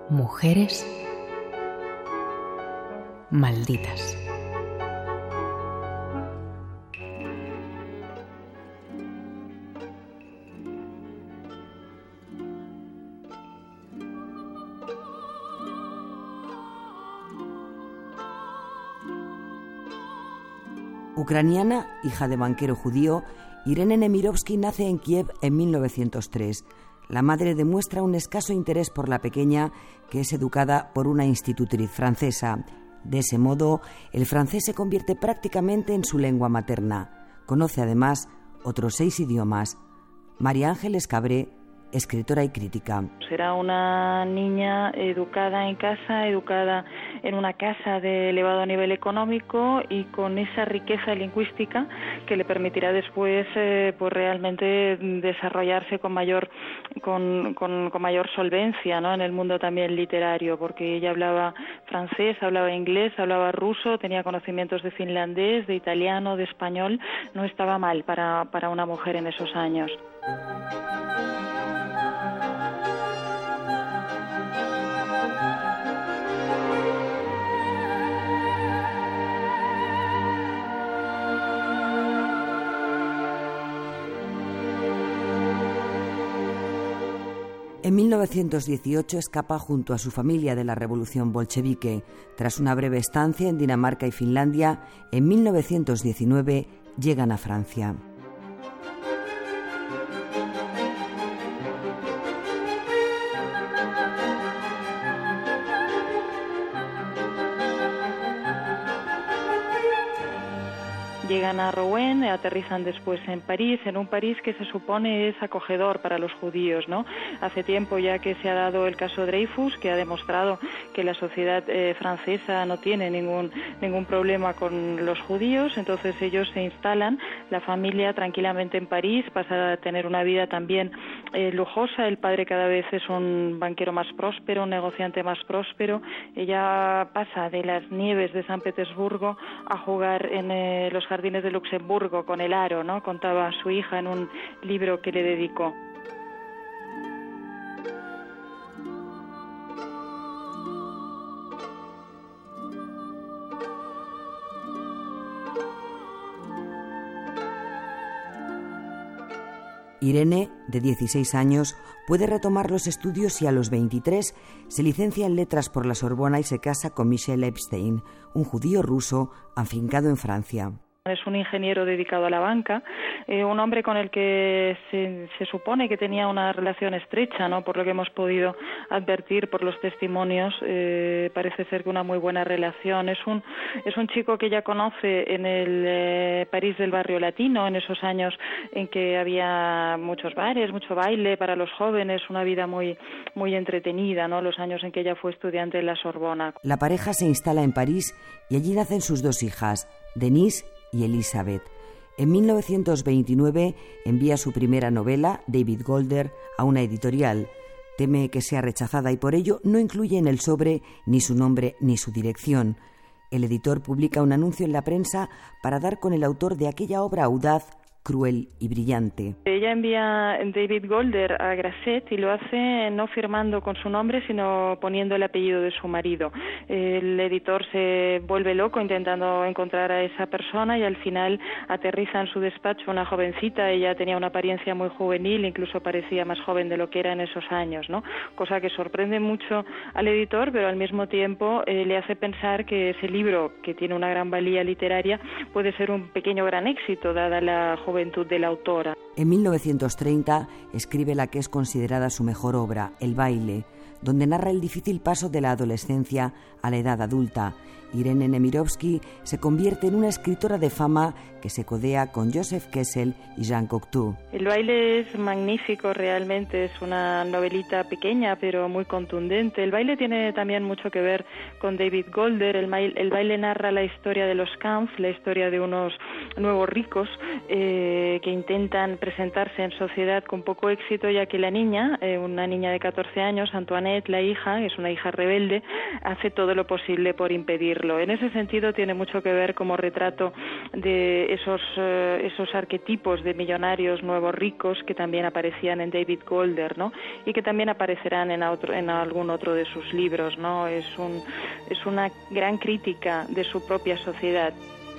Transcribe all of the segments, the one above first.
Mujeres malditas. Ucraniana, hija de banquero judío, Irene Nemirovsky nace en Kiev en 1903. La madre demuestra un escaso interés por la pequeña, que es educada por una institutriz francesa. De ese modo, el francés se convierte prácticamente en su lengua materna. Conoce además otros 6 idiomas. María Ángeles Cabré, escritora y crítica. Será una niña educada en casa, educada en una casa de elevado nivel económico y con esa riqueza lingüística que le permitirá después pues realmente desarrollarse con mayor solvencia, ¿no? En el mundo también literario, porque ella hablaba francés, hablaba inglés, hablaba ruso, tenía conocimientos de finlandés, de italiano, de español. No estaba mal para una mujer en esos años. En 1918 escapa junto a su familia de la revolución bolchevique. Tras una breve estancia en Dinamarca y Finlandia, en 1919 llegan a Francia. Llegan a Rouen, aterrizan después en París, en un París que se supone es acogedor para los judíos, ¿no? Hace tiempo ya que se ha dado el caso Dreyfus, que ha demostrado que la sociedad francesa no tiene ningún problema con los judíos, entonces ellos se instalan, la familia tranquilamente en París, pasa a tener una vida también lujosa. El padre cada vez es un banquero más próspero, un negociante más próspero. Ella pasa de las nieves de San Petersburgo a jugar en los jardines de Luxemburgo con el aro, ¿no? Contaba a su hija en un libro que le dedicó. Irene, de 16 años, puede retomar los estudios y a los 23 se licencia en letras por la Sorbona y se casa con Michel Epstein, un judío ruso afincado en Francia. Es un ingeniero dedicado a la banca, un hombre con el que se supone que tenía una relación estrecha, ¿no? Por lo que hemos podido advertir por los testimonios, parece ser que una muy buena relación. Es un chico que ella conoce en el París del barrio latino, en esos años en que había muchos bares, mucho baile para los jóvenes, una vida muy, muy entretenida, ¿no? Los años en que ella fue estudiante en la Sorbona. La pareja se instala en París y allí nacen sus 2 hijas, Denise y Elizabeth. En 1929 envía su primera novela, David Golder, a una editorial. Teme que sea rechazada y por ello no incluye en el sobre ni su nombre ni su dirección. El editor publica un anuncio en la prensa para dar con el autor de aquella obra audaz, cruel y brillante. Ella envía David Golder a Grasset y lo hace no firmando con su nombre, sino poniendo el apellido de su marido. El editor se vuelve loco intentando encontrar a esa persona y al final aterriza en su despacho una jovencita. Ella tenía una apariencia muy juvenil, incluso parecía más joven de lo que era en esos años, ¿no? Cosa que sorprende mucho al editor, pero al mismo tiempo le hace pensar que ese libro, que tiene una gran valía literaria, puede ser un pequeño gran éxito, dada la juventud de la autora. En 1930 escribe la que es considerada su mejor obra, El baile, donde narra el difícil paso de la adolescencia a la edad adulta. Irene Nemirovsky se convierte en una escritora de fama que se codea con Joseph Kessel y Jean Cocteau. El baile es magnífico, realmente es una novelita pequeña pero muy contundente. El baile tiene también mucho que ver con David Golder. El baile narra la historia de los Kampf, la historia de unos nuevos ricos que intentan presentarse en sociedad con poco éxito, ya que la niña, una niña de 14 años, Antoinette, la hija, es una hija rebelde, hace todo lo posible por impedir decirlo. En ese sentido tiene mucho que ver como retrato de esos arquetipos de millonarios nuevos ricos que también aparecían en David Golder, ¿no? Y que también aparecerán en algún otro de sus libros, ¿no? Es una gran crítica de su propia sociedad.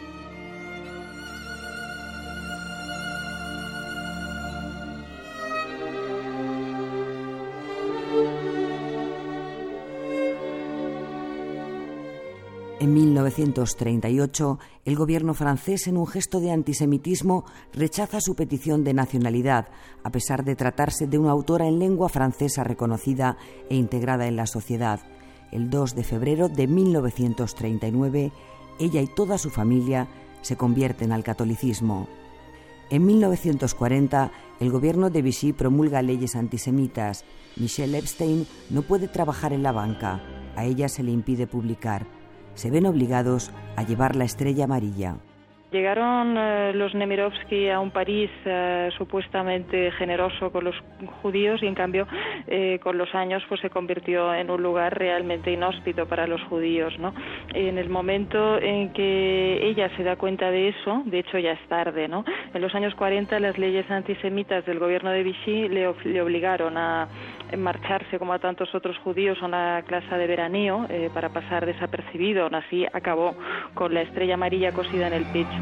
En 1938, el gobierno francés, en un gesto de antisemitismo, rechaza su petición de nacionalidad, a pesar de tratarse de una autora en lengua francesa reconocida e integrada en la sociedad. El 2 de febrero de 1939, ella y toda su familia se convierten al catolicismo. En 1940, el gobierno de Vichy promulga leyes antisemitas. Michelle Epstein no puede trabajar en la banca. A ella se le impide publicar. Se ven obligados a llevar la estrella amarilla. Llegaron los Nemirovsky a un París supuestamente generoso con los judíos y en cambio con los años pues se convirtió en un lugar realmente inhóspito para los judíos, ¿no? En el momento en que ella se da cuenta de eso, de hecho ya es tarde, ¿no? En los años 40 las leyes antisemitas del gobierno de Vichy le obligaron a marcharse como a tantos otros judíos a una clase de veraneo para pasar desapercibido. Aún así acabó con la estrella amarilla cosida en el pecho.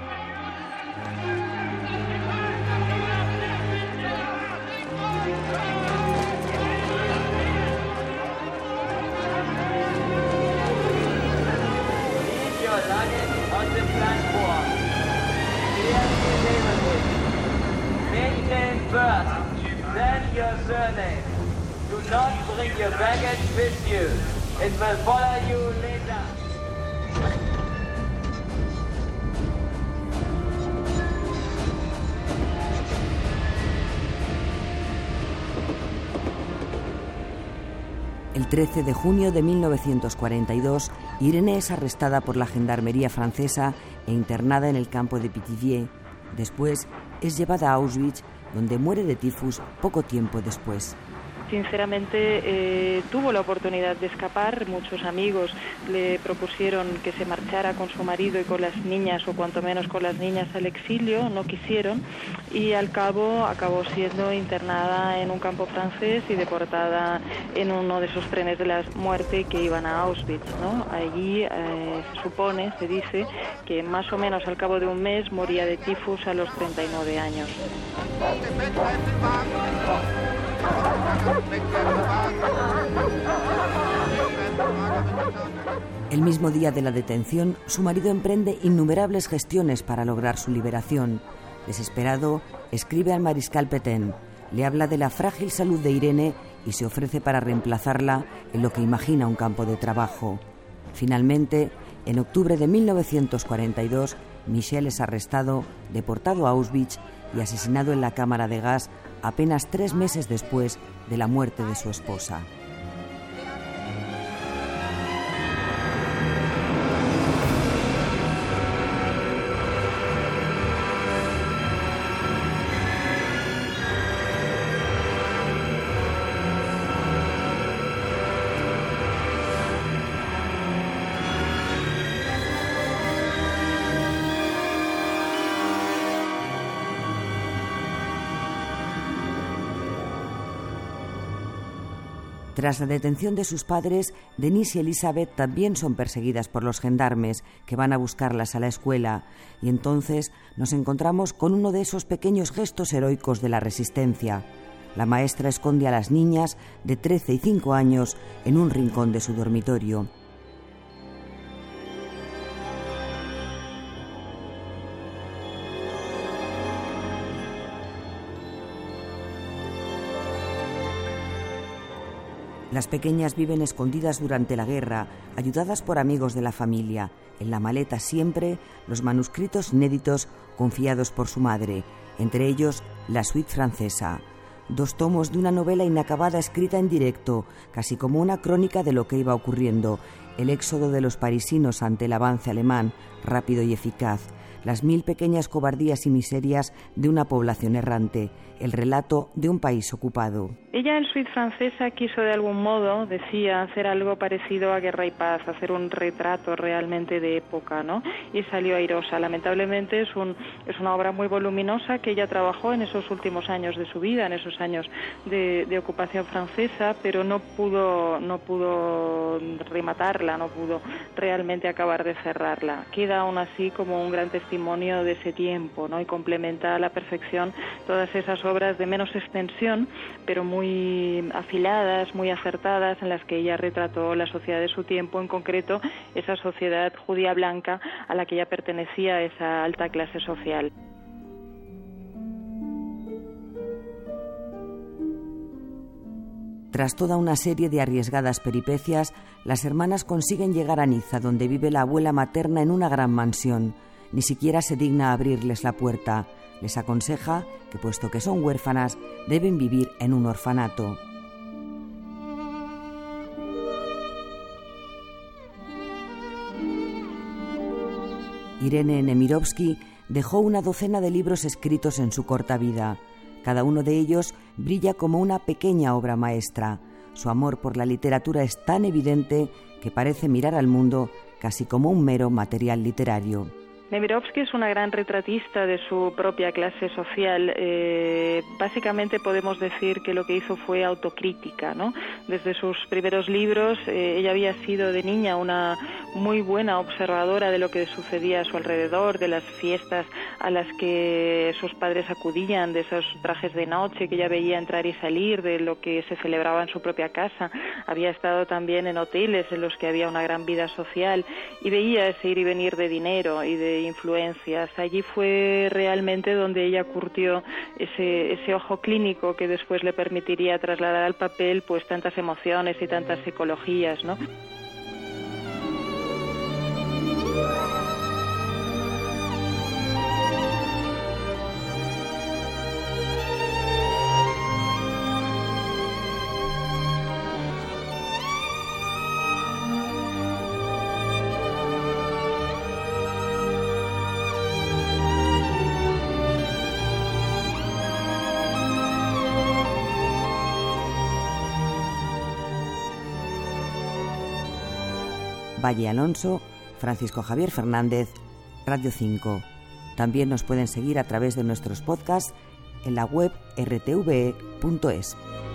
Do not bring your baggage with you. It will follow you later. El 13 de junio de 1942, Irene es arrestada por la gendarmería francesa e internada en el campo de Pithiviers. Después es llevada a Auschwitz, donde muere de tifus poco tiempo después. Sinceramente tuvo la oportunidad de escapar. Muchos amigos le propusieron que se marchara con su marido y con las niñas, o cuanto menos con las niñas, al exilio. No quisieron y al cabo acabó siendo internada en un campo francés y deportada en uno de esos trenes de la muerte que iban a Auschwitz, ¿no? Allí se supone, se dice, que más o menos al cabo de un mes moría de tifus a los 39 años. El mismo día de la detención, su marido emprende innumerables gestiones para lograr su liberación. Desesperado, escribe al mariscal Pétain, le habla de la frágil salud de Irene y se ofrece para reemplazarla en lo que imagina un campo de trabajo. Finalmente, en octubre de 1942, Michel es arrestado, deportado a Auschwitz y asesinado en la cámara de gas apenas 3 meses después de la muerte de su esposa. Tras la detención de sus padres, Denise y Elizabeth también son perseguidas por los gendarmes que van a buscarlas a la escuela, y entonces nos encontramos con uno de esos pequeños gestos heroicos de la resistencia. La maestra esconde a las niñas de 13 y 5 años en un rincón de su dormitorio. Las pequeñas viven escondidas durante la guerra, ayudadas por amigos de la familia. En la maleta siempre los manuscritos inéditos confiados por su madre, entre ellos la suite francesa. 2 tomos de una novela inacabada escrita en directo, casi como una crónica de lo que iba ocurriendo. El éxodo de los parisinos ante el avance alemán, rápido y eficaz. las 1000 pequeñas cobardías y miserias de una población errante, el relato de un país ocupado. Ella en Suite francesa quiso de algún modo, decía, hacer algo parecido a Guerra y Paz, hacer un retrato realmente de época, ¿no? Y salió airosa. Lamentablemente es una obra muy voluminosa que ella trabajó en esos últimos años de su vida, en esos años de ocupación francesa, pero no pudo rematarla, no pudo realmente acabar de cerrarla. Queda aún así como un gran testimonio de ese tiempo, ¿no? Y complementa a la perfección todas esas obras de menos extensión, pero muy afiladas, muy acertadas, en las que ella retrató la sociedad de su tiempo, en concreto esa sociedad judía blanca a la que ella pertenecía, esa alta clase social. Tras toda una serie de arriesgadas peripecias, las hermanas consiguen llegar a Niza, donde vive la abuela materna en una gran mansión. Ni siquiera se digna abrirles la puerta. Les aconseja que, puesto que son huérfanas, deben vivir en un orfanato. Irene Nemirovsky dejó una docena de libros escritos en su corta vida. Cada uno de ellos brilla como una pequeña obra maestra. Su amor por la literatura es tan evidente que parece mirar al mundo casi como un mero material literario. Nemirovsky es una gran retratista de su propia clase social. Básicamente podemos decir que lo que hizo fue autocrítica, ¿no? Desde sus primeros libros, ella había sido de niña una muy buena observadora de lo que sucedía a su alrededor, de las fiestas a las que sus padres acudían, de esos trajes de noche que ella veía entrar y salir, de lo que se celebraba en su propia casa. Había estado también en hoteles en los que había una gran vida social y veía ese ir y venir de dinero y de influencias. Allí fue realmente donde ella curtió ese ojo clínico que después le permitiría trasladar al papel pues tantas emociones y tantas psicologías, ¿no? Valle Alonso, Francisco Javier Fernández, Radio 5. También nos pueden seguir a través de nuestros podcasts en la web rtve.es.